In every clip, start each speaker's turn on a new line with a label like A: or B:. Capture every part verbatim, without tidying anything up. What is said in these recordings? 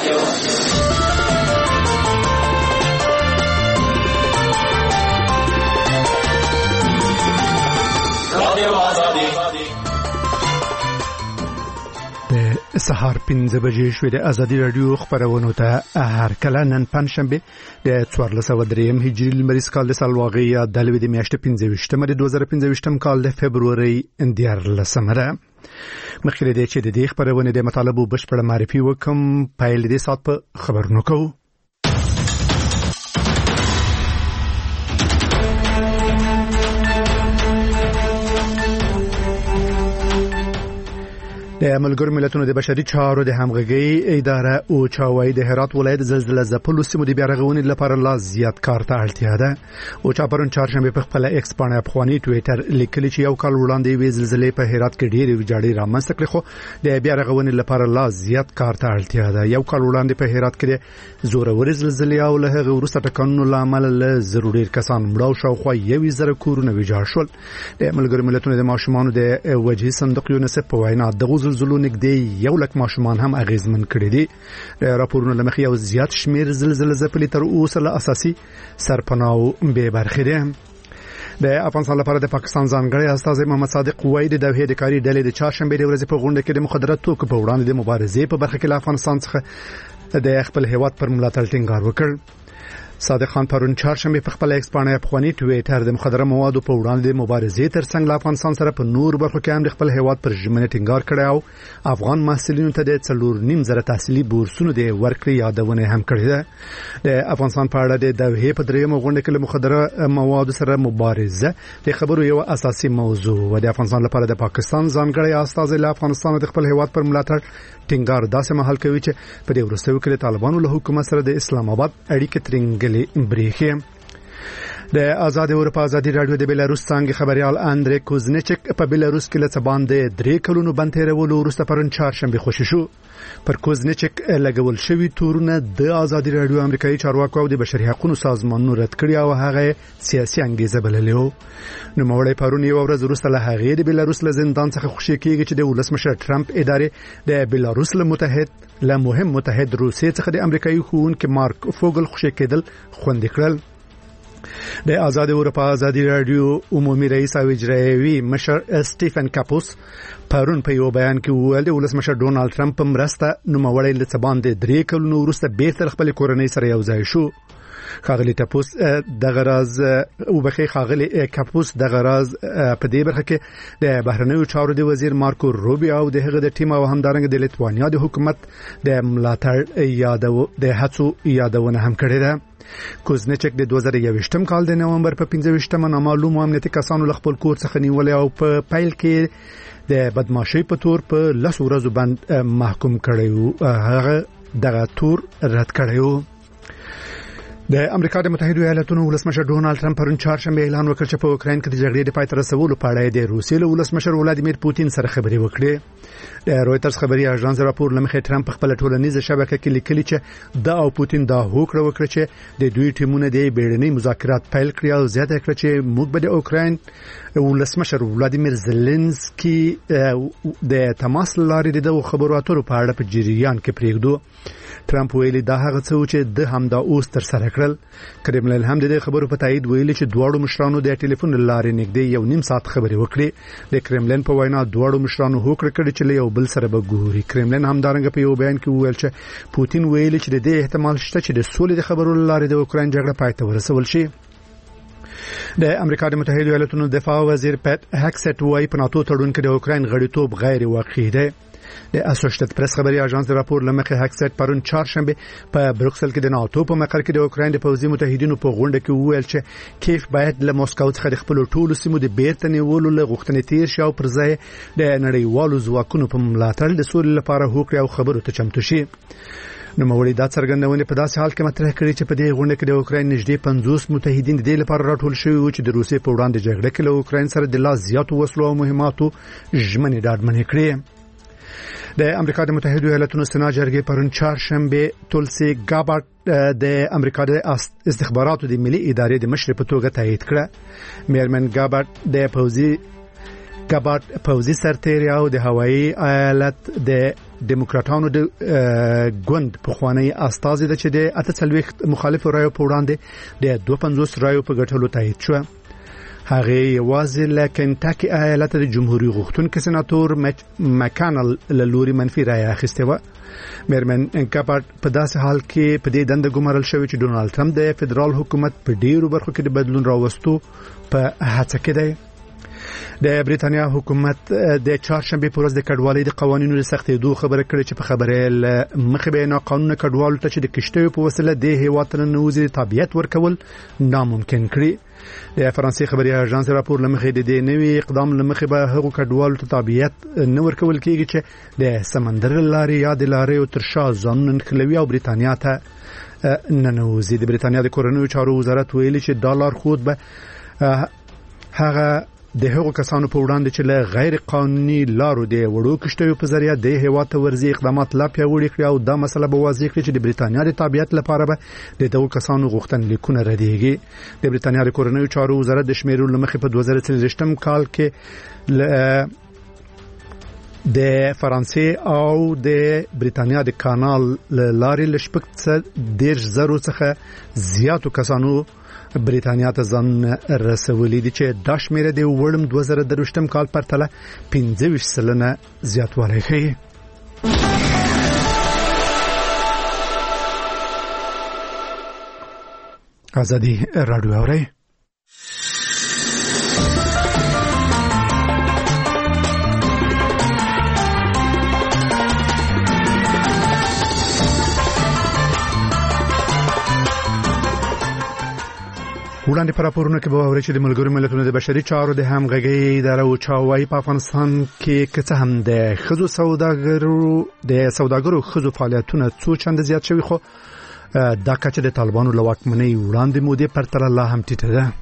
A: سهار پنځه بجې شوې د ازادي رادیو خبرونو ته هر کله نن پنځشنبه د څوارلس سوه دریم هجري لمریز کال د سالواغې یا د لوي د میاشتې پنځه ویشتمه د دوه زره پنځه ویشتم کال د فبرورۍ دیارلسمه ده. مخکې له دې چې د دې خبرونې د مطالبو بشپړه معرفي وکم، پیل دې سات په خبرونو کوو. د ملګرو ملتونو د بشري چارو د همغږي اداره او چاوي د هرات ولایت زلزلې ځپلو سیمو د بیا رغونې لپاره لا زیات کار ته اړتیا ده. او چا پرون چهارشنبه په خپل ایکس باندې افغاني ټوئیټر لیکلی چې یو کال وړاندې وی زلزلې په هرات کې ډېرې ویجاړې رامنځته کړې، خو د بیا رغونې لپاره لا زیات کار ته اړتیا ده. یو کال وړاندې په هرات کې د زورورې زلزلې او له هغه وروسته ټکانونو لامل له ضروري کسان مړه او شاوخوا یو زره کورونه ویجاړ شول. د ملګرو ملتونو د ماشومانو د وجهي صندوق یونیسف په وینا د زلزلو نږدې یو لک ماشومان هم اغیزمن کړي دي. راپورونه لمخې یو زیات شمیر زلزلې ځپلي تر اوسه له اساسي سرپناه به برخې دي. د افغانستان لپاره د پاکستان ځانګړی استازی محمد صادق وایي د دوحې د کاري ډلې د چهارشنبه د ورځې په غونډه کې د مخدرات توکو په وړاندې د مبارزې په برخه کې له افغانستان څخه د خپل هیواد پر ملاتړ ټینګار وکړ. صادق خان پرون چهارشنبه په خپل ایکس باندې افغاني ټوئیټر د مخدره موادو په وړاندې د مبارزې ترڅنګ له افغانستان سره په نور برخو کې هم خپل هیواد پر ژمنه ټینګار کړی او افغان محصلینو ته د څلور نیم زره تحصیلي بورسونو د ورکړې یادونه هم کړې ده. د افغانستان په اړه د دوحې په دریمه غونډه کې له مخدره موادو سره مبارزه د خبرو یو اساسي موضوع و. د افغانستان لپاره د پاکستان ځانګړی استازی له افغانستان د خپل هیواد پر ملاتړ ټینګار داسې مهال کوي چې په دې وروستیو کې د طالبانو له حکومت سره د اسلام آباد اړیکې ترنګلې بریخي. د آزاد اروپا ازادي رادیو د بیلاروس څنګه خبريال اندري کوزنچک په بیلاروس کې له باندې درې کلونو بند تیرولو وروسته پرون چهارشنبه خوشی شو. پر کوزنچک لګول شوی تورونه د آزادي رادیو امریکایي چارواکو او د بشري حقوقو سازمانونو رد کړی او هغه سیاسي انګیزه بللې. نو موړی پرون یو ورځ وروسته له هغه د بیلاروس له زندان څخه خوشی کیږي چې د ولسمشر ټرمپ ادارې د بیلاروس له متحد له مهم متحد روسیې څخه د امریکایي ښوونکي مارک فوګل خوشی کېدل خوندې کړل. د آزاد اروپا ازادي رادیو عمومي رئیس او اجرایوي مشر سټیفن کاپوس پرون په یو بیان کې وویل د ولسمشر ډونالد ټرمپ په مرسته نوموړی له باندې درې کلونو وروسته بیرته خپل کورنۍ سره یو ځای شو. خاغلی تپوس د غراز او بخي خاغلی کاپوس د غراز په دې برخه کې د بهرنیو چارو د وزیر مارکو روبیو او د هغه د ټیم او همدارنګ د لیتوانیا د حکومت د ملاتړ یادو د هڅو یادونه هم کړې ده. کوزنچک د دوه زره یوویشتم کال د نومبر په پنځه ویشتمه نامعلوم امنیتي کسانو له خپل کور څخه نیولې او په پیل کې د بدمعشي په تور په لس ورځو باندې محکوم کړی. هغه دغه تور رد کړی. د امریکا د متحده ایالاتونو ولسمشر ډونالد ټرمپ پرون چهارشنبه اعلان وکړ چې په اوکراین کې د جګړې د پای ته رسولو په اړه د روسیې له ولسمشر ولادیمیر پوتین سره خبرې وکړې. د رويټرز خبري اژانس راپور لمخې ټرمپ خپل ټولنیزه شبکه کې لیکلی چې د او پوتین دا هوکړه وکړه چې د دوی ټیمونه د بیړني مذاکرات پیل کړي او زیاته کړه چې موږ به د اوکراین ولسمشر ولادیمیر زيلنسکي د تماس لارې د خبرو اترو په اړه په جریان کې پریږدو. ټرمپ ویلي دا هغه څه چې د همدا اوس تر سره کړل. کرملین هم د خبرو په تایید ویلي چې دواړو مشرانو د ټلیفون لارې نږدې یو نیم ساعت خبرې وکړې. د کرملین په وینا دواړو مشرانو هوکړه کړې چې له یو بل سره به ګوري. کرملین هم دارنګ په یو بیان کې ویل چې پوتین ویلي چې د دې احتمال شته چې د سولې د خبرو لارې د اوکراین جګړه پای ته ورسول شي. د امریکا د متحده ایالاتونو دفاع وزیر پټ هکسټ وایي په ناتو تړون کې د اوکراین غړیتوب غیر واقعي دی. د اسوسییټډ پریس خبري اژانس د راپور لمخې هکسټ پرون چهارشنبه په بروکسل کې د ناتو په مقر کې د اوکراین د پوځي متحدینو په غونډه کې وویل چې کیف باید له موسکو څخه د خپل ټولو سیمو د بیرته نیولو له غوښتنې تیر شي او پر ځای د نړیوالو ځواکونو په ملاتړ د سولې لپاره هوکړه او خبرو ته چمتو شي. نو موړي دا څرګندونه په داسې حال کې مطرح کړي چې په دې غونډه کې د اوکراین نږدې پنځوس متحدین د دې لپاره راټول شوي وو چې د روسیې په وړاندې جګړه کې له اوکراین سره د لا زیاتو وسلو او مهماتو ژمنې ډاډمنې کړې. د امریکا د متحده ایالاتونو سنا جرګې پرون چهارشنبه تولسی ګابارد د امریکا د استخباراتو د ملي ادارې د مشر په توګه تایید کړه. میرمن ګابارد د پوزي ګابارد پوزي سرتیری او د هوایي ایالت د دیموکراتانو د ګوند په خوانی استازي د چې د اتڅلويخ مخالف رایو په وړاندې د دوه پنځوس رایو په ګټلو تایید شو. هغه یوازې له کنټاکي ایالت د جمهوریت غوښتونکي سناتور مکانل له لوري منفي رای اخیسته و. میرمن انکاپارت په داسې حال کې په دې دنده ګمارل شوی چې ډونالد ټرمپ د فدرال حکومت په ډیرو برخو کې د بدلون راوستو په هڅه کې دی. د بریتانیا حکومت د چهارشنبه په ورځ د کډوالۍ د قوانینو د سختېدو خبره کړې چې په خبره مخې به نه قانون کډوالو ته چې د کشتیو په وسیله د هیواد نه نوځي تابعیت ورکول ناممکن کړي. د فرانسې خبري اژانس راپور لمخې د دې نوي اقدام لمخې به هغو کډوالو ته تابعیت نه ورکول کېږي چې د سمندر لارې یا د لارې او ترشا ځانونه نښلوي او بریتانیا ته ننوځي. د بریتانیا د کورنیو چارو وزارت ویلي چې ډالر خود به هغه د هغو کسانو په وړاندې چې له غیر قانوني لارو د وړو کشتیو په ذریعہ د هیواد ته ورځي اقدامات لا پیاوړي کړي او دا مسله به واضح کړي چې د بریتانیا د تابعیت لپاره به د دغو کسانو غوښتنلیکونه ردیږي. د بریتانیا د کورنیو چارو وزارت د شمیرو لمخې په دوه زره څلوېښتم کال کې د فرانسې او د بریتانیا د کانال لارې لشپک دیرش زرو څخه زیاتو کسانو بریتانیا ته ځان رسولي دي چې دا شمیره د وړم دوه زره درویشتم کال پرتله پنځه ویشت سلنه زیاتوالی ښیي. ازادي راډیو اورئ. وړاندې پر راپورونه کې به اورئ چې د ملګرو ملتونو د بشري چارو د همغږۍ ادارې او چاوای په افغانستان کې کڅه هم د خزو سوداګرو د سوداګرو خزو فعالیتونه څو چند زیات شوي خو دا کچه د طالبانو له واکمنۍ وړاندې مودې پرتله لا هم ټیټه ده.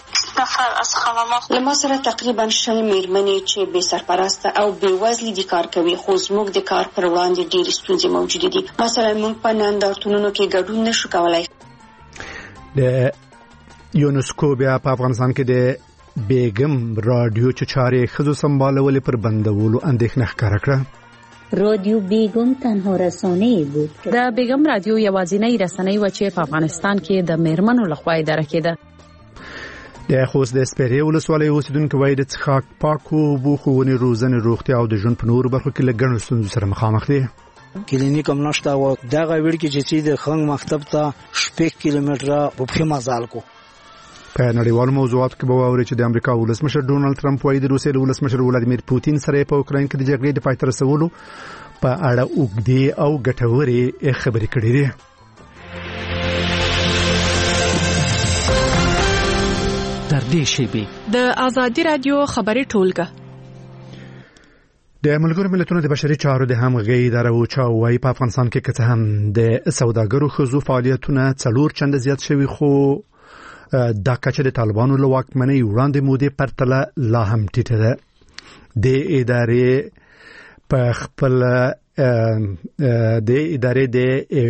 B: لما سره تقریبا شل میرمنې چې بې سرپرسته او بې وزلي دي کار کوي خو زموږ د کار پر وړاندې ډېرې ستونزې موجودې دي. مثلا موږ په نندارتونونو کې ګډون نشو کولای.
A: د یونسکو بیا په افغانستان کې د بیګم رادیو چې چارې خزو سمبالولې پر بندولو اندېښنه ښکاره کړه.
C: رادیو بیگم تنها رسانه‌ای بود.
D: د بیگم رادیو یوازینی رسنۍ و چې په افغانستان کې د میرمنو لخوا اداره کېده.
A: د خوست د سپېرې ولسوالۍ اوسیدونکو وایي د څښاک پاکو اوبو ښوونې روزنې روغتیا او د ژوند په نورو برخو کې له ګڼو ستونزو سره مخامخ دي.
E: کلینیک هم نشته او دغه ویل کې چې د خنګ مکتب ته شپږ کیلومتره په پښه مزال کو.
A: په نړیوالو موضوعاتو کې به واوري چې د امریکا ولسمشر ډونالد ټرمپ وايي د روسیې ولسمشر ولادیمیر پوتین سره په اوکراین کې د جګړې د پای ته رسولو په اړه اوږدې او ګټورې خبرې کړې دي.
F: تر دې شیبې
D: د ازادي رادیو خبري ټولګه
A: د ملګرو ملتونو د بشري چارو د همغږۍ ادارې او چاوای په افغانستان کې کڅه هم د سوداګرو خزو فعالیتونه څلور چنده زیات شوي خو دا کچه د طالبانو له واکمنۍ وړاندې مودې پرتله لا هم ټیټه ده. د ادارې په خپل د ادارې د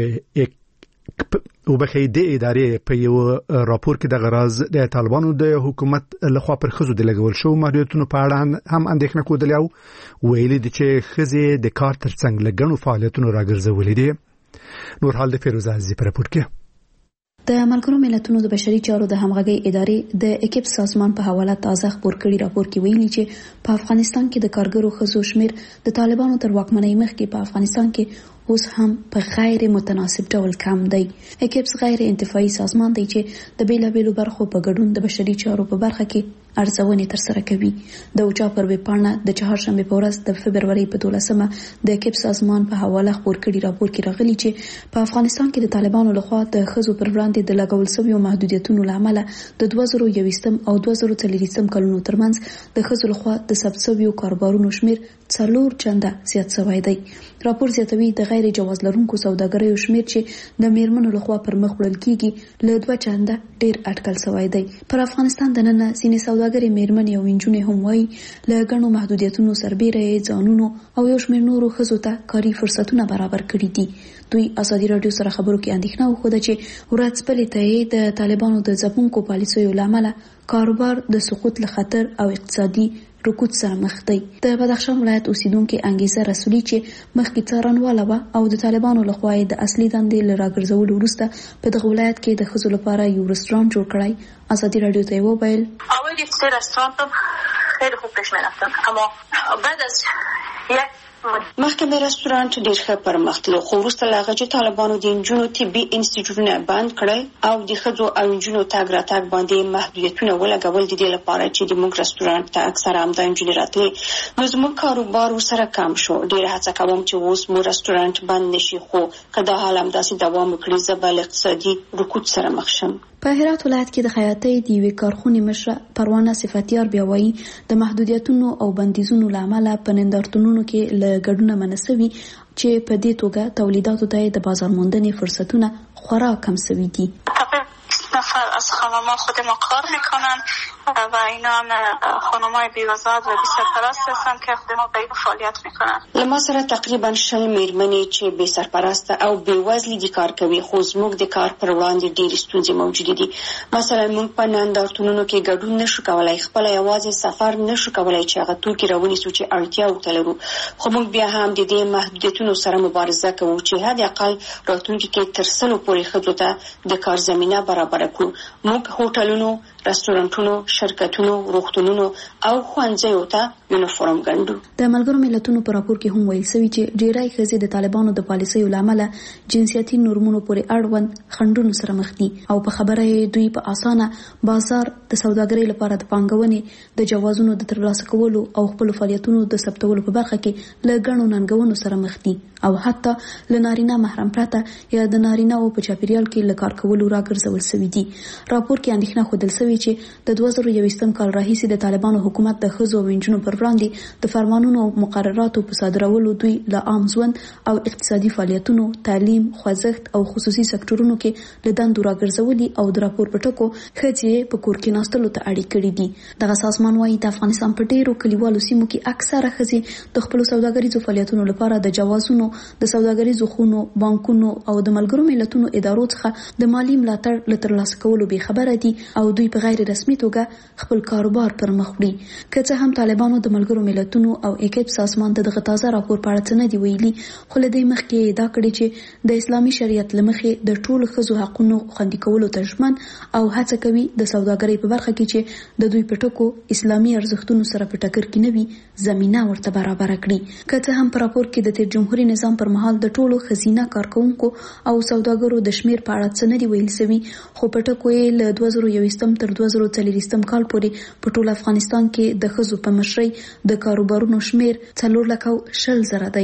A: او بخې د ادارې په یو راپور کې د غراز د طالبانو د حکومت لخوا پر خزو د لګول شو محدودیتونو په اړه هم اندېښنه کودلې او ویلي دي چې خزې د کار ترڅنګ لګڼو فعالیتونو راګرځولې دي. نور حال د فیروزه عزیزی په راپور کې
G: د ملګرو ملتونو د بشري چارو د همغږۍ ادارې د اکیپ سازمان په حواله تازه خبر کړي راپور کې ویلي چې په افغانستان کې د کارګرو خزو شمیر د طالبانو تر واکمنۍ مخکې په افغانستان کې اوس هم په غیر متناسب ډول کم دی. اکیپس غیر انتفاعي سازمان دی چې د بیلابیلو برخو په ګډون د بشري چارو په برخه کې ارزونې ترسره کوي. د اوچا پر ویبپاڼه د چهارشنبه په ورځ د فبرورۍ په دولسمه د اکیپ سازمان په حواله خبر کړي راپور کې راغلي چې په افغانستان کې د طالبانو لخوا د خزو پر وړاندې د لګول شویو محدودیتونو لامل د دوه زره یوویشتم او دوه زره څلوېښتم کلونو ترمنځ د خزو لخوا د ثبت شویو کاربارونو شمیر څلور چنده زیات شوی دی. راپور زیاتوي د غیر جواز لرونکو سوداګریو شمیر چې د میرمنو لخوا پر مخ وړل کیږي له دوه چنده ډیر اټکل شوی دی. پر افغانستان د نن سینې سوداګري میرمنې او انجونې هم وایي له ګڼو محدودیتونو سربېره ځانونو او یو شمېر نورو ښځو ته کاري فرصتونه برابر کړي دي. دوی ازادي راډیو سره خبرو کې اندېښنه وښوده چې ورځپلې ته یې د طالبانو د ځپونکو پالیسیو له امله کاروبار د سقوط له خطر او اقتصادي رکود سره مخ دی. د بدخشان ولایت اوسیدونکو انګیزه رسولي چې مخکې څارنواله وه او د طالبانو لخوا د اصلي دندې له راګرځولو وروسته په دغه ولایت کې د ښځو لپاره یو رستورانت جوړ کړی. ازادي راډیو ته یې وویل
H: اول یک رستوران خیلی خوب پیش می‌رفتن اما بعد از یک
B: مخکې د رستورانت ډېر ښه پرمختلو خو وروسته له هغه چې طالبانو د نجونو طبي انسټیټیوټونه بند کړل او د ښځو او نجونو تګ راتګ باندې محدودیتونه ولګول د دې لپاره چې د موږ رستورانت ته اکثره همدا نجونې راتلې نو زموږ کاروبار ورسره کم شو. ډېره هڅه کوم چې اوس مو رستورانت بند نشي خو که دا حال همداسې دوام وکړي زه به له اقتصادي رکود سره مخ شم.
G: په هرات ولایت کې د خیاطۍ د یوې کارخونې مشره پروانه صفتیار بیا وایي د محدودیتونو او بندیزونو له امله په نندارتونونو کې له ګډونه منسوي چې په دې توګه تولیداتو ته د بازار موندنې فرصتونه خورا کم شوي دي.
H: نفر از خانم‌ها خود ما کار میکنن و اینا هم خانم‌های بی‌وزارت و بی‌سرپرست هستن که خود ما به فعالیت میکنن.
B: لما سره تقریبا شل میرمنې چې بې سرپرست او بې وزلي دي کار کوي خو زموږ د کار پر وړاندې ډېرې ستونزې موجودې دي. مثلا موږ په نندارتونونو کې ګډون نشو کولای، خپل یوازې سفر نشو کولای چې هغه توکي راونیسو چې اړتیا ورته لرو. خو موږ بیا هم د دې محدودیتونو سره مبارزه کوو چې حد اقل راتلونکي کې تر سلو پورې ښځو ته د کار زمینه برابر کړو. موږ هوټلونو، رستورانتونو، شرکتونو، روغتونونو او ښوونځیو ته یونیفورم ګنډو.
G: د ملګرو ملتونو په راپور کې هم ویل شوی چې ډیری ښځې د طالبانو د پالیسیو له امله جنسیتي نورمونو پورې اړوند خنډونو سره مخ دي او په خبره یې دوی په اسانه بازار د سوداګرۍ لپاره د پانګونې د جوازونو د ترلاسه کولو او خپل فعالیتونو د ثبتولو په برخه کې له ګڼو ننګونو سره مخ دي او حتی له نارینه محرم پرته یا د نارینه او په چاپیریال کې له کار کولو راګرځول شوي دي. راپور کې اندېښنه ښودل شوې چې د دوه زره یوویشتم کال راهیسې د طالبانو حکومت د ښځو او نجونو پر وړاندې د فرمانونو او مقرراتو په صادرولو دوی له عام ژوند او اقتصادي فعالیتونو، تعلیم، خوځښت او خصوصي سکتورونو کې له دندو راګرځولي او د راپور په ټکو ښځې په کور کې ناستلو ته اړ کړي دي. دغه سازمان وایي د افغانستان په ډېرو کلیوالو سیمو کې اکثره ښځې د خپلو سوداګریزو فعالیتونو لپاره د جوازونو، د سوداګریزو خونو، بانکونو او د ملګرو ملتونو ادارو څخه د مالی ملاتړ له ترلاسه کولو بې خبره دي او دوی په غیر رسمي توګه خپل کاروبار پر مخ وړي. که څه هم طالبانو د ملګرو ملتونو او ایکیپ سازمان ته دغه تازه راپور په اړه څه نه دي ویلي خو له دې مخکې ادعا کړې چې د اسلامي شریعت له مخې د ټولو ښځو حقونو خوندي کولو ته ژمن او هڅه کوي د سوداګرۍ په برخه کې چې د دوی په ټکو اسلامي ارزښتونو سره په ټکر کې نه وي زمینه ورته برابره کړي. که څه هم په راپور کې د تیر جمهوریت نظام پر مهال د ټولو ښځینه کارکوونکو او سوداګرو د شمیر په اړه څه نه دی ویل شوي خو په ټکو یې له دوه زره یوویشتم تر دوه زره څلوېښتم کال پورې په ټول افغانستان کې د ښځو په مشرۍ د کاروبارونو شمیر څلور لکه شل زره دی.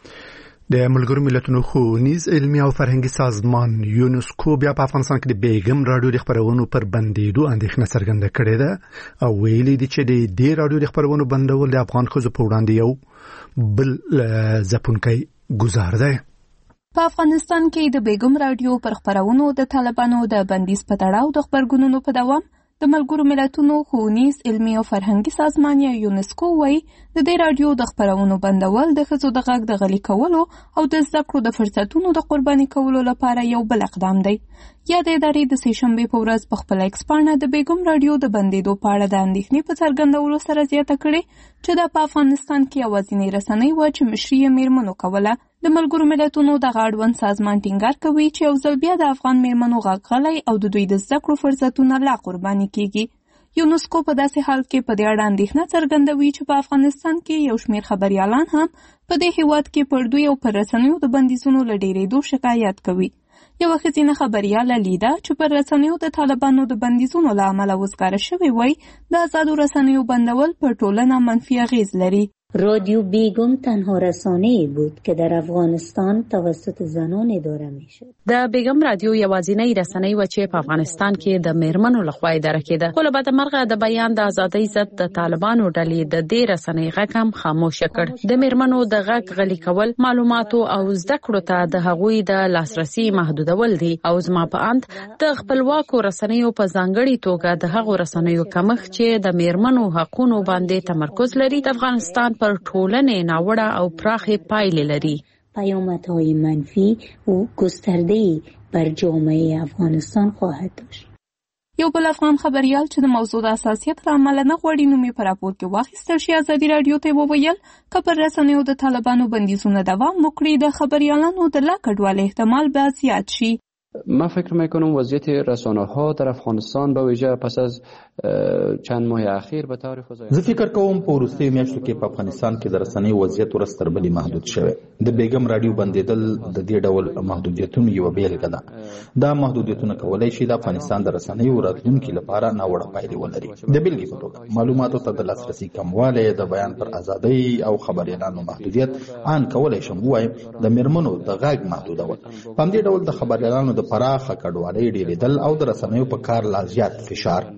A: د ملګرو ملتونو ښوونیز علمي او فرهنګي سازمان یونسکو بیا په افغانستان کې د بیګم راډیو د خپرونو پر بندیدو اندېښنه څرګنده کړې ده او ویلي دي چې د دې راډیو د خپرونو بندول د افغان ښځو په وړاندې یو بل ځپونکی ګزار دی.
I: په افغانستان کې د بیګم راډیو پر خپرونو د طالبانو د بندیز په تړاو د خبرګونونو په دوام د ملګرو ملتونو ښوونیز علمي او فرهنګي سازمان یا یونسکو وایي د دې راډیو د خپرونو بندول د ښځو د غږ د غلي کولو او د زده کړو د فرصتونو د قرباني کولو لپاره یو بل اقدام دی. یا د ادارې د سې شنبې په ورځ په خپل ایکس پاڼه د بیګم راډیو د بندیدو په اړه د اندېښنې په څرګندولو سره زیاته کړې چې دا په افغانستان کې یوازینۍ رسنۍ وه چې مشري یې میرمنو کوله. د ملګرو ملتونو دغه اړوند سازمان ټینګار کوي چې یو ځل بیا د افغان میرمنو غږ غلی او د دوی د زده کړو فرصتونه لا قرباني کیږي. یونسکو په داسې حال کې په دې اړه اندېښنه څرګندوي چې په افغانستان کې یو شمېر خبریالان هم په دې هیواد کې پر دوی او پر رسنیو د بندیزونو له ډېرېدو شکایت کوي. یوه ښځینه خبریاله لیدا چې پر رسنیو د طالبانو د بندیزونو له امله وزګاره شوې وای د آزادو رسنیو بندول پر ټولنه منفي اغیز لري.
C: رادیو بیگم تنها رسانه‌ای بود که در افغانستان توسط زنان اداره میشد.
D: د بیگم رادیو یوازینۍ رسنۍ و چې په افغانستان کې د میرمنو لخوا اداره کېده. خو له بدمرغه د بیان د ازادۍ ضد د طالبانو ډلې د دې رسنۍ غږ هم خاموش کړ. د میرمنو د غږ غلي کول، معلوماتو او زده کړو ته د هغوی د لاسرسي محدودول دي او زما په اند د خپلواکو رسنیو په ځانګړي توګه د هغو رسنیو کمښت چې د میرمنو حقوقو باندې تمرکز لري د افغانستان پر ټولنې ناوړه او پراخې پایلې لري.
C: پیامدهای منفی و گسترده‌ای بر جامعه افغانستان خواهد داشت.
I: یو بل افغان خبريال چې د موضوع د اساسیت له امله نه غواړي نوم یې په راپور کې واخیستل شي ازادي راډیو ته وویل که پر رسنیو د طالبانو بندیزونه دوام وکړي د خبریالانو د لا کډوالۍ احتمال به زیات شي.
J: من فکر میکنم وضعیت رسانه ها در افغانستان به ویژه پس از چند ماه اخیر به طور فضایی
K: زه فکر کوم په وروستیو میاشتو کې په افغانستان کې د رسنیو وضعیت ورځ تر بلې محدود شوی. د بیګم راډیو بندیدل د دې ډول محدودیتونو یوه بیلګه ده. دا محدودیتونه کولی شي د افغانستان د رسنیو راتلونکي لپاره ناوړه پایلې ولري. د بیلګې په توګه معلوماتو ته د لاسرسي کموالی، د بیان پر ازادۍ او خبریالانو محدودیت، ان کولی شم ووایم د میرمنو د غږ محدودول. په همدې ډول د خبریالانو د پراخه کډوالۍ ډېرېدل او د رسنیو په کار لا زیات فشار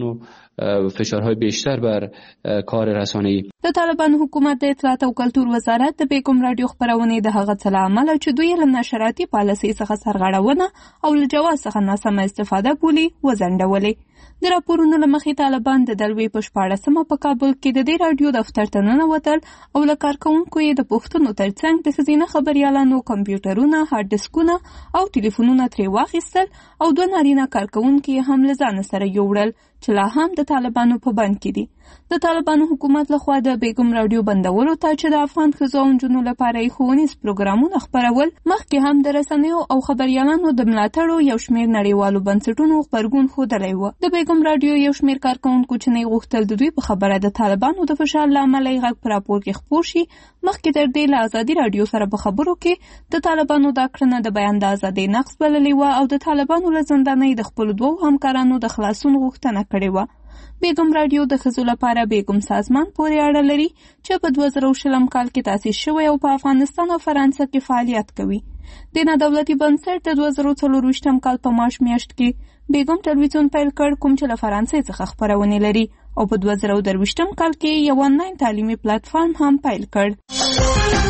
J: فشارهای بیشتر بر کار رسانه‌ای.
I: د طالبانو حکومت د اطلاعات او کلتور وزارت د بیګم راډیو خبرونې د هغه څه له امله چې دوی له نشراتي پالیسۍ څخه سرغړونه او له جواز څخه ناسمه استفاده بولي وځنډولې. د راپورونو له مخې طالبان د دلوي په شپاړسمه په کابل کې د دې راډیو دفتر ته ننوتل او له کارکوونکو یې د پوښتنو ترڅنګ د ښځینه خبریالانو کمپیوټرونه، هارډ ډیسکونه او ټلیفونونه ترې واخیستل او دوه نارینه کارکوونکي هم له ځانه سره یوړل چې لا هم د طالبانو په بند کې دي. د طالبانو حکومت لخوا د بیګم راډیو بندولو ته چې د افغان ښځو او نجونو لپاره یې ښوونیز پروګرامونه خپرول، مخکې هم د رسنیو او خبریالانو د ملاتړو یو شمېر نړیوالو بنسټونو غبرګون ښودلی و. د بیګم راډیو یو شمېر کارکوونکو چې نه غوښتل د دوی په خبره د طالبانو د فشار له امله یې غږ په راپور کې خپور شي، مخکې تر دې له ازادي راډیو سره په خبرو کې د طالبانو دا کړنه د بیان د ازادۍ نقض بللې وه او د طالبانو له زندانۍ د خپلو دوو همکارانو د خلاصون غوښتنه کړې وه. بیګم راډیو د ښځو لپاره بیګم سازمان پورې اړه لري چې په دوه زره شلم کال کې تاسیس شوی او په افغانستان او فرانسه کې فعالیت کوي. د نادولتي بنسټ د دوه زره څلرویشتم کال په مارچ میاشت کې بیګم ټلویزیون پیل کړ، کوم چې له فرانسې څخه خپرونې لري، او په دوه زره درویشتم کال کې یو آنلاین تعلیمي پلیټفارم هم پیل کړ.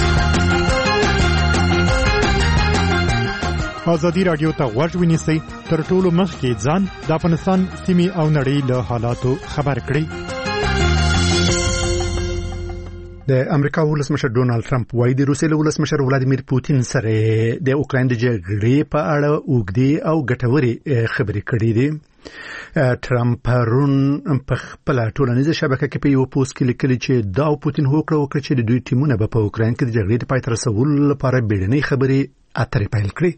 A: ازادي راډیو ته غوږ ونیسئ، تر ټولو مخکې ځان د افغانستان سیمې او نړۍ له حالاتو خبر کړئ. د امریکا ولسمشر ډونالد ټرمپ وايي د روسیې ولسمشر ولادیمیر پوتین سره د اوکراین د جګړې په اړه اوږدې او ګټورې خبرې کړې دي. ټرمپ پرون په خپل ټولنیزه شبکه کې په یو پوسټ کې لیکلي چې دا پوتین هوکړه وکړه چې د دوی ټیمونه به په اوکراین کې د جګړې د پای ته رسولو لپاره بیړنۍ خبرې اترې پیل کړي.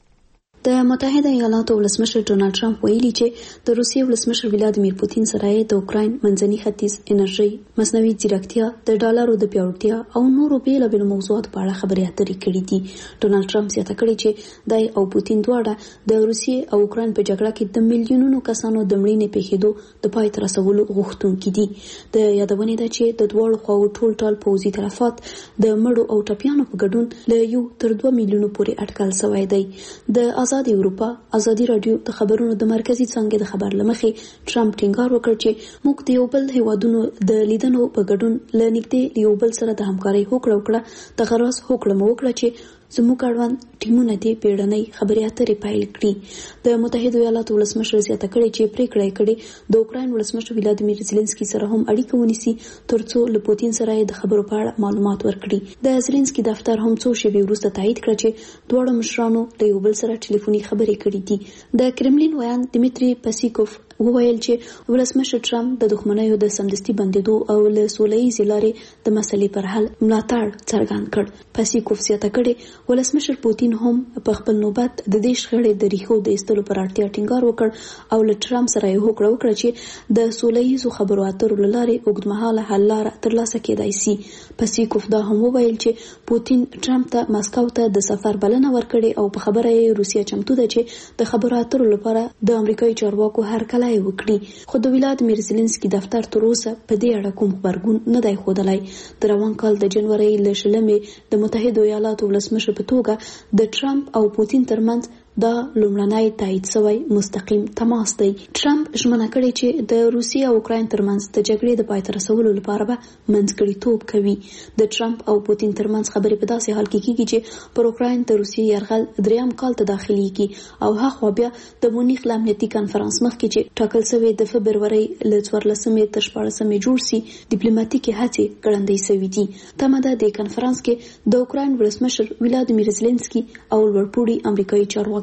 G: د متحده ایالاتو ولسمشر ډونالد ټرمپ ویلي چې د روسیې ولسمشر ولادیمیر پوتین سره د اوکراین، منځني ختیځ، انرژي، مصنوعي ځیرکتیا، د ډالرو د پیاوړتیا او نورو بیلابیلو موضوعاتو په اړه خبرې اترې کړې دي. ډونالد ټرمپ زیاته کړې چې دی او پوتین دواړه د روسیې او اوکراین په جګړه کې د میلیونونو کسانو د مړینې پیښېدو د پای ته رسولو غوښتونکي دي. د یادونې ده چې د دواړو خواو ټول ټال پوځي تلفات د مړو او ټپیانو په ګډون له یو تر دوه میلیونو پورې اټکل شوی دی. د آزادي اروپا ازادي راډیو د خبرونو د مرکزی څنګه د خبر لمخې ټرمپ ټینګار وکړ چې موږ د یو بل هیوادونو د لیدنو په ګډون ل نږدې یو بل سره د همکارۍ هوکړه وکړه. د غرض هوکړه مو وکړه چې زموږ اړوند ټیمونه دې پیړنۍ خبرې اترې پیل کړي. د متحده ایالاتو ولسمشر زیاته کړې چې پریکړه یې کړې د اوکراین ولسمشر ولادیمیر زيلنسکي سره هم اړیکه ونیسي ترڅو له پوتین سره د خبرو په اړه معلومات ورکړي. د زيلنسکي دفتر هم څو شېبې وروسته تایید کړ چې دواړو مشرانو له یو بل سره ټلیفوني خبرې کړې دي. د کرملین ویان دمیتری پاسیکوف وویل چې ولسمشر ټرمپ د دښمنیو د سمدستي بندیدو او له سوله‌ییزې لارې د مسلې پر حل ملاتړ څرګند کړ. پاسیکوف زیاته کړې ولسمشر پوتین هم په خپل نوبت د دې شخړې د ریښو د ایستلو پر اړتیا ټینګار وکړ او له ټرمپ سره یې هوکړه وکړه چې د سوله‌ییزو خبرو اترو له لارې اوږدمهاله حل لاره ترلاسه کېدای شي. پاسیکوف دا هم وویل چې پوتین ټرمپ ته مسکو ته د سفر بلنه ورکړې او په خبره یې روسیه چمتو ده چې د خبرو اترو لپاره د امریکایي چارواکو هرکلی وکړي. خو د ولادیمیر زيلنسکي دفتر تر اوسه په دې اړه کوم خبرګون نه دی ښودلی. د روان کال د جنوري له شلمې د متحده ایالاتو ولسمشر په توګه د ټرمپ او پوتین ترمنځ دا لومړنی تایید شوی مستقیم تماس دی. ټرمپ ژمنه کړې چې د روسیې او اوکراین ترمنځ د جګړې د پای ته رسولو لپاره به منځګړیتوب کوي. د ټرمپ او پوتین ترمنځ خبرې په داسې حال کې کیږي چې پر اوکراین د روسیې یرغل دریم کال ته داخليږي او هغه بیا د مونیخ امنیتي کانفرنس مخکې چې ټاکل شوی د فبرورۍ له څوارلسمې تر شپاړسمې جوړ شي ډیپلوماټیکي هڅې ګړندۍ شوې دي. تمه ده د کانفرنس کې د اوکراین ولسمشر ولادیمیر زيلنسکي او لوړپوړي امریکایي چارواکي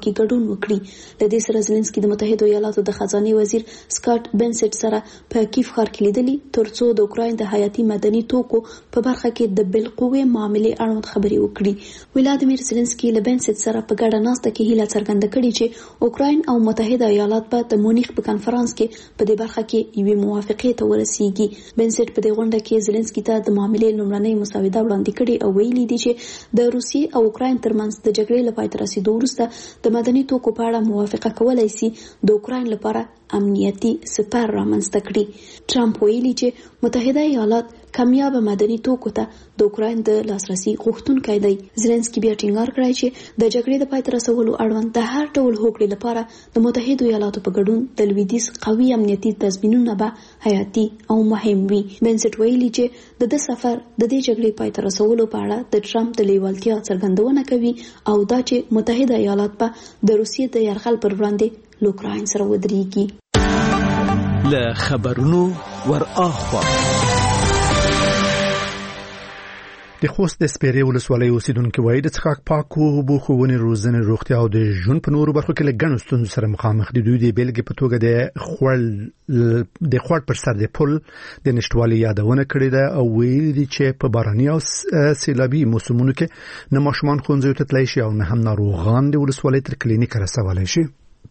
G: کې ګډون وکړي. د دې سره زلنسکي د متحده ایالاتو د خزانه وزیر سکاټ بنسټ سره په کیف ښار کې لیدلي ترڅو د اوکراین د حیاتي مدني توکو په برخه کې د بالقوه معاملې اړوند خبرې وکړي. ولادیمیر زلنسکي له بنسټ سره په ګډه ناسته کې هیله څرګنده کړې چې اوکراین او متحده ایالات په د مونیخ په کانفرنس کې په دې برخه کې یوې موافقې ته ورسیږي. بنسټ په دې غونډه کې زلنسکي ته د معاملې لومړنۍ مسوده وړاندې کړې او ویلي دي چې د روسیې او اوکراین ترمنځ د جګړې لپاره تر رسیدو وروسته د مدني توکو په اړه موافقه کولای شي د اوکراین لپاره امنیتي سپر رامنځته کړي. ټرمپ ویلي چې متحده ایالات کامیاب مدني توکو ته د اوکراین د لاسرسي غوښتونکی دی. زلنسکي بیا ټینګار کړی چې د جګړې د پای ته رسولو اړوند د هر ډول هوکړې لپاره د متحده ایالاتو په ګډون د لویدیځ قوي امنیتي تضمینونه به حیاتي او مهم وي. بنسټ ویلي چې د دې سفر د دې جګړې پای ته رسولو په اړه د ټرمپ د لیوالتیا څرګندونه کوي او دا چې متحده ایالات به د روسیې د یرغل پر وړاندې له اوکراین سره ودرېږي.
F: له خبرونو ور اخوا
A: د خوست د سپیرې ولسوالۍ اوسیدونکو وایي د څښاک پاکو اوبو ښوونې روزنې روغتیا او د ژوند په نورو برخو کې له ګڼو ستونزو سره مخامخ دي. دوی د بیلګې په توګه د خوړ د خوړ پر سر د پل د نشټوالي یادونه کړې ده او ویلي دي چې په باراني او سیلابي موسمونو کې نه ماشومان ښوونځیو ته تللی شي او نه هم ناروغان د ولسوالۍ تر کلینیک رسولی شي.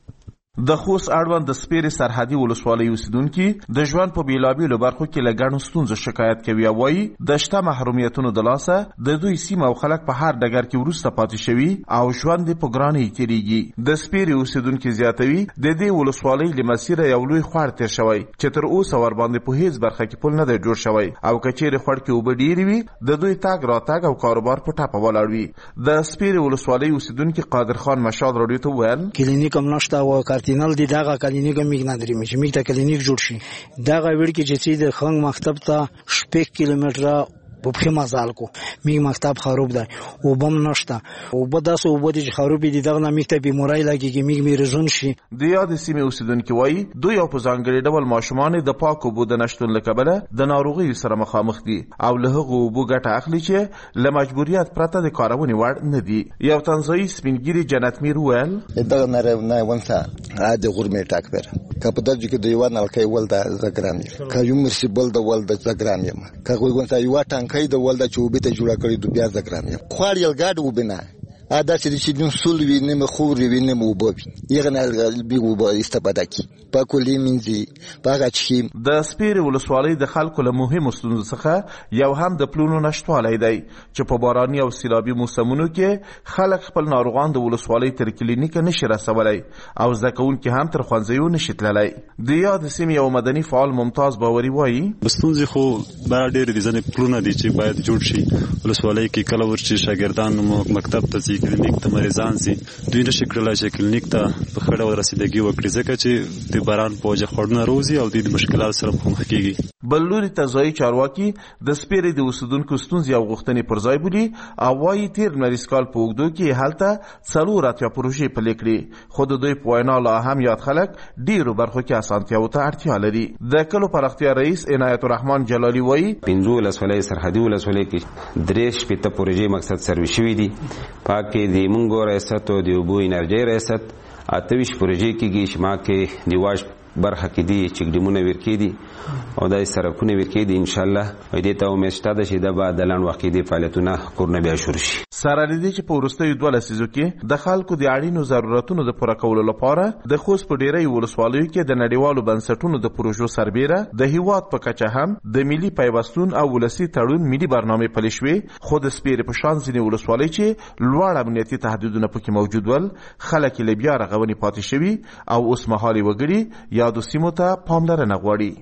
L: د خوست اړوند د سپیرې سرحدي ولسوالۍ اوسیدونکي د ژوند په بیلابیلو برخو کې له ګڼو ستونزو شکایت کوي او وایي د شته محرومیتونو د لاسه د دوی سیمه او خلک په هر ډګر کې وروسته پاتې شوي او ژوند یې په ګرانۍ تېرېږي. د سپیرې اوسیدونکي زیاتوي د دې ولسوالۍ له مسیره یو لوی خوړ تېر شوی چې تر اوسه ورباندې په هیڅ برخه کې پل نه دی جوړ شوی او که چیرې خوړ کې اوبه ډېرې وي د دوی تګ راتګ او کاروبار په ټاپه ولاړ وي. د سپیرې ولسوالۍ اوسیدونکي قادر خان مشال راډیو ته وویل
E: کلینیک هم نشته او کارتینل دی دغه کلینیک میګ نه درې مې میګ ته کلینیک جوړ شي. دغه وړ کې چې د خنګ مکتب ته شپږ کیلومتره په پخې مزال کو میګ مکتب خراب ده او بم نشته او بداسو او بده خراب دي دغه میګ ته بیماری لګي میګ می رژون شي.
L: د یاد سیمه اوسیدونکو وایي دوی په ځانګړي ډول ماشومان د پاکو بو د نشټون لکبله د ناروغي سره مخامخ دي او له هغه بو ګټه اخلي چې له مجبوریت پرته د کارونې وړ نه دي. یو تنزایي سپینګری جنت میر ویل
M: دغه نه نه ونسا عاد غورمه ټاکبر کپه د چې د یو نه الکای ول د زګرام کا یو مرسیبل د ول د زګرام یم کا وي ونسا یو ټانک کای د ولدا چې وبته جوړه کړی د بیا زګرام یم خوار یل ګاډ وبنه ادا چې چې نو سولوي نه مخور وي نه موبوي یغه نه بیګو به استفاده کی پاکولې منځي پاګه چې
L: د سپیرې ولسوالۍ د خلکو له مهمو ستونزو څخه یو هم د پلونو نشټوالی دی چې په باراني او سیلابي موسمونو کې خلک خپل ناروغان د ولسوالۍ تر کلینیک نشي رسولی او زده کوونکي هم تر ښوونځیو نشي تللی. د یاد سیمې یو مدني فعال ممتاز باوري وایي
N: ستونزې خو دا ډېرې دي ځینې پلونه دي چې باید جوړ شي ولسوالۍ کې کله ورشي شاګردان مکتب ته کلینیک ته مریضان سي دوی نشي کړلای چې کلینیک ته په خړه ورسېدګي وکړي ځکه چې د باران په وجه خړونه روزي او د مشکلات سره مخامخ کیږي.
L: بل لوري ته ځای چارواکي د سپیرې د اوسیدونکو ستونزې او غوښتنې پر ځای بولي او وایي تیر نریس کال په اوږدو کې هلته څلور اتیا پروژې پلې کړي خو د دوی په وینا لا هم یاد خلک ډېرو برخو کې اسانتیاوو ته اړتیا لري. د کلو پراختیا رئیس عنایت الرحمن جلالي وایي
O: پنځه ولسوالۍ سرحدي ولسوالۍ کې درې شپېته پروژې مقصد سروي شوي دي پاکې د مونږ ریاست او د اوبو انرژي ریاست اته ویشت پروژې کېږي چې ما کې د واش برخه کې دي چې ګډمونه ورکې دي او د سرکونه ورکې دي ان شاء الله دې ته امید شته چې د بعد لاند وخت کې فعالیتونه کورنه بیا شروع شي.
L: سره لري چې په وروستیو دوه لسیزو کې د خلکو د اړینو ضرورتونو د پوره کولو لپاره د خوست په ډیری ولسوالیو کې د نړیوالو بنسټونو د پروژو سربیره د هیواد په کچه هم د ملي پیوستون او ولسی تړون ملي برنامه پلي شوې خو د سپیرې په شان ځینې ولسوالۍ چې لوړ امنیتي تهدیدونه پکې موجود ول خلک یې بیا رغونې پاتې شوي او اوس مهالي وګړي یادو سیمو ته پاملرنه غواړي.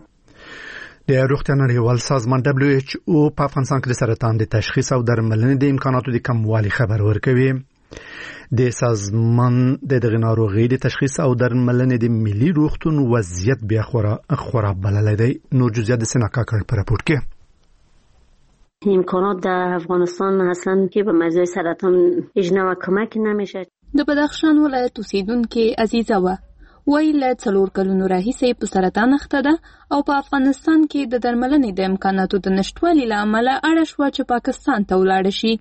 A: د روغتیا نړیوال سازمان دبليو ایچ او په افغانستان کې د سرطان د تشخیص او درملنې د امکاناتو د کموالي خبر ورکوي. د سازمان د دغه ناروغي د تشخیص او درملنې د ملي روغتون وضعیت بیا خورا خورا بللی دی. نور جزئیات د سناکا کړ په راپور کې
P: امکانات در افغانستان اصلا که به مریضای سرطان اجنا و کمک نمیشه.
I: د بدخشان ولایت اوسیدونکي عزیزه و وای له څلور کلونو راهیسې په سرطان اخته ده او په افغانستان کې د درملنې د امکاناتو د نشټوالي له امله اړه شوه چې پاکستان ته ولاړه شي.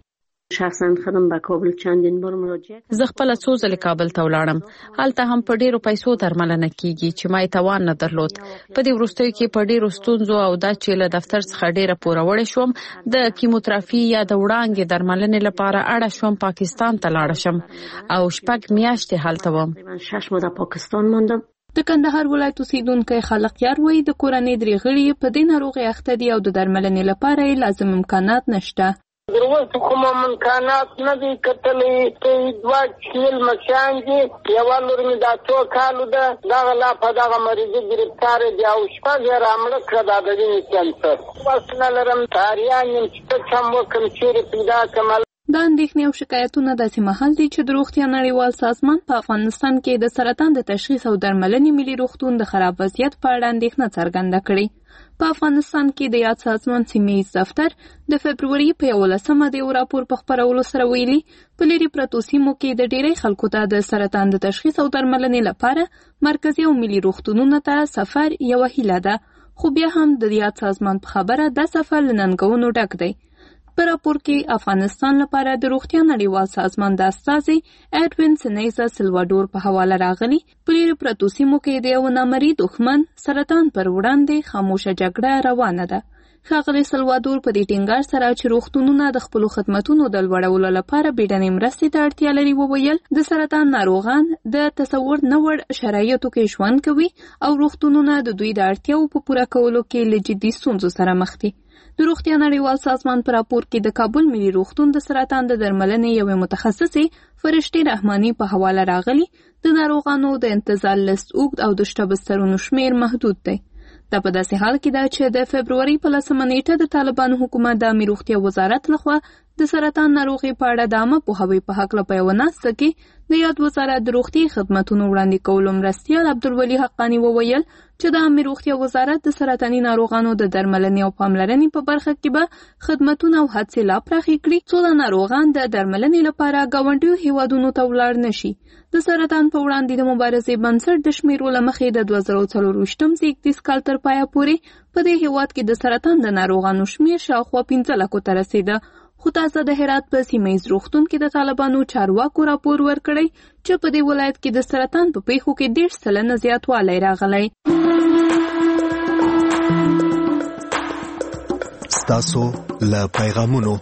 P: شخصا خودم به کابل چندین بار مراجعه
D: زه خپل څو ځله کابل ته ولاړم. هلته هم په ډیرو پیسو درملنه کیږي چې ما توان نه درلود. په دې وروستیو کې په ډیرو ستونزو او د چیله دفتر څخه ډیره پوروړې شوم. د کیموتراپي یا د وړانګې درملنې لپاره اړه شوم پاکستان ته لاړ شم او شپږ میاشتې هلته وم.
P: شش ماه پاکستان ماندم.
I: د کندهار ولایت اوسیدونکي خلق یار وایي د کورنۍ درې غړي په دې ناروغي اخته دي او د درملنې لپاره لازم امکانات نشته.
Q: دروازه کوم امکانات نه دي کتلې ته دوه کیل مشان دي یو لور می دا څو کالو ده دا لا په دغه مریض گرفتار دي او شپږ رامل کړه د دې کینسر واسنه لرم تاریان چې څم وکم چې پیدا کمل.
I: دا اندېښنې او شکایتونه داسې مهال دي چې د روغتیا نړیوال سازمان په افغانستان کې د سرطان د تشخیص او درملنې ملي روغتون د خراب وضعیت په اړه اندېښنه څرګنده کړې. په افغانستان کې د یاد سازمان سیمه‌ییز دفتر د فبروري په یولسمه د یو راپور په خپرولو سره ویلي په لرې پرتو سیمو کې د ډېری خلکو ته د سرطان د تشخیص او درملنې لپاره مرکزي او ملي روغتونونو ته سفر یوه هیله ده، خو بیا هم د یاد سازمان په خبره دا سفر له ننګونو ډک دی. په راپور کې افغانستان لپاره د روغتیا نړیوال سازمان د استازي اډوین سنیزا سلواډور په حواله راغلي په لرې پرتو سیمو کې د یو نامرئي دښمن سرطان پر وړاندې خاموشه جګړه روانه ده. ښاغلی سلواډور په دې ټینګار سره چې روغتونونه د خپلو خدمتونو د لوړولو لپاره بیړنۍ مرستې ته اړتیا لري وویل د سرطان ناروغان د تصور نه وړ شرایطو کې ژوند کوي او روغتونونه د دوی د اړتیاو په پوره کولو کې له جدي ستونزو سره مخ دي. د روغتیا نړیوال سازمان په راپور کې د کابل ملي روغتون د سرطان د درملنې یوې متخصصې فرشتې رحماني په حواله راغلي د ناروغانو د انتظار لیست اوږد او د شته بسترونو شمیر محدود دی. دا په داسې حال کې ده چې د فبروري په لسمه نیټه د طالبانو حکومت د امیر روغتیا وزارت لخوا د سرطان ناروغي په اړه د عامه پوهاوي په هکله په یوه ناسته کې د یاد وزارت د روغتي خدمتونو وړاندې کولو مرستیال عبدالولي حقانی وویل چې د امیر روغتیا وزارت د سرطاني ناروغانو د درملنې او پاملرنې په برخه کې به خدمتونه او هڅې لا پراخې کړي څو د ناروغان د درملنې لپاره ګاونډیو هیوادونو ته ولاړ نشي. د سرطان په وړاندې د مبارزې بنسټ د شمیرو له مخې د دوه زره څلرویشتم زیږدیز کال تر پایه پورې په دې هیواد کې د سرطان د ناروغانو شمیر شاوخوا پنځه لکو ته رسېده. خو تازه د هرات په سیمه‌ییز روغتون کې د طالبانو چارواکو راپور ورکړی چې په دې ولایت کې د سرطان په پیښو کې ډېر سلنه زیاتوالی راغلی.
R: ستاسو له پیغامونو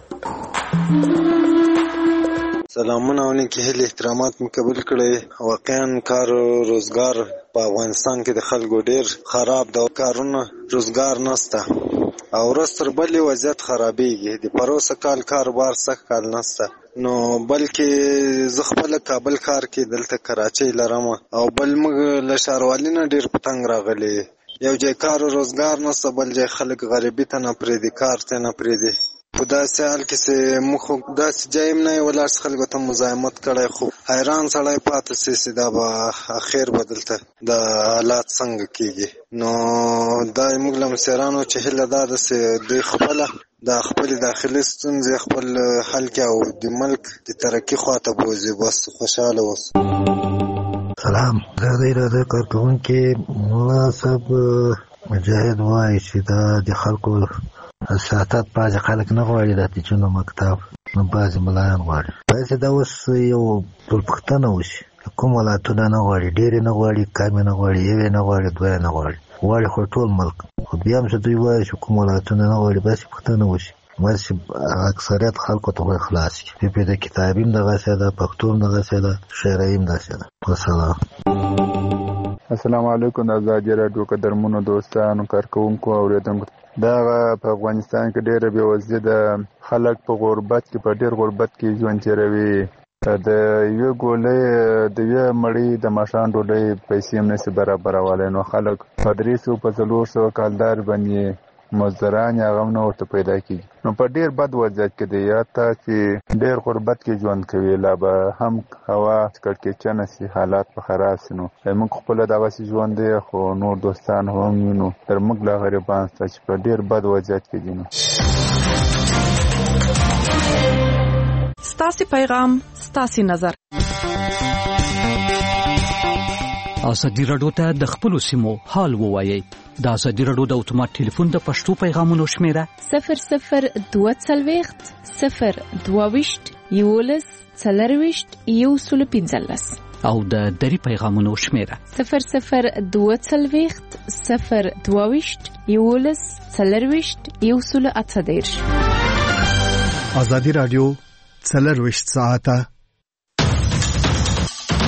S: سلامونه او نیکی هیلې احترامات مې قبول کړئ. واقعا کار او روزګار په افغانستان کې د خلکو ډېر خراب ده، کارونه روزګار نسته او ورځ تر بلې وضعیت خرابېږي. د پروسه کال کاروبار سخت کال نسته نو بلکې زه خپله کابل ښار کې دلته کراچۍ لرم او بل موږ له ښاروالي نه ډېر په تنګ راغلي. یو ځای کار او روزګار نسته، بل ځای خلک غریبي ته نه پرېږدي، کار ته نه پرېږدي. په داسې حال کې چې موږ خو داسې ځای هم نه یې ولاړ چې خلکو ته مزاحمت کړی، خو حیران سړی پاتې سي چې دا به اخر به دلته د حالات څنګه کېږي. نو دا موږ له مشرانو چې هیله دا ده چې دوی خپله د خپلې داخلي ستونزې خپل حل کړي او د ملک د ترقي خواته بوځي. بس خوشحاله اوسو.
T: سلام، زه د اراده کارکوونکي ملا صاحب مجاهد وایي چې دا د خلکو سیاست بعضې خلک نه غواړي د تیچونو مکتب، نو بعضې ملایان غواړي. داسې دا اوس یو ټولپوښتنه وشي، کوم ولایتونه نه غواړي، ډېرې نه غواړي، کمې نه غواړي، یوې نه غواړي، دوه نه غواړي، غواړي خو ټول ملک. خو بیا هم چې دوی وایي چې کوم ولایتونه نه غواړي، باسې پوښتنه وشي، باسې اکثریت خلکو ته خلاص کړي. پې پې د کتابي هم دغسې ده، پښتو هم دغسې ده، شعرایي هم داسې ده. والسلام.
U: السلام علیکم. د ازادي راډیو قدرمنو دوستانو، کارکوونکو او اورېدونکو، دغه په افغانستان کې ډېره بېوزلي ده. خلک په غربت کې په ډېر غربت کې ژوند تېروي. د یوې ګولۍ د یوې مړۍ د ماښام ډوډۍ پیسې هم نشي برابرولی، نو خلک په درې سوه په څلور سوه کالدار باندې مزدوران یا هغه هم نه ورته پیدا کېږي. نو په ډېر بد وضعیت کې دی. یا ته چې ډېر غربت کې ژوند کوي، لا به هم هوا کړکېچنه شي، حالات به خراب شي. نو موږ خپله دغسې ژوند دی، خو نور دوستان هم وینو تر موږ لا غریبان شته چې په ډېر بد وضعیت کې دي. نو
V: ستاسې پیغام، ستاسې نظر.
W: ازادي راډیو ته د خپلو سیمو حال ووایئ. د ازادي راډیو د اتومات ټلیفون د پښتو پیغامونو شمیره
I: صفر صفر دوه څلوېښت صفر دوه ویشت یولس څلرویشت یو سل پنځلس
W: او د دری پیغامونو شمیره
I: صفر صفر دوه څلوېښت صفر دوهویشت یولس څلرویشت یو سل اته دېرش.
A: ازادي رادیو څلرویشت ساعته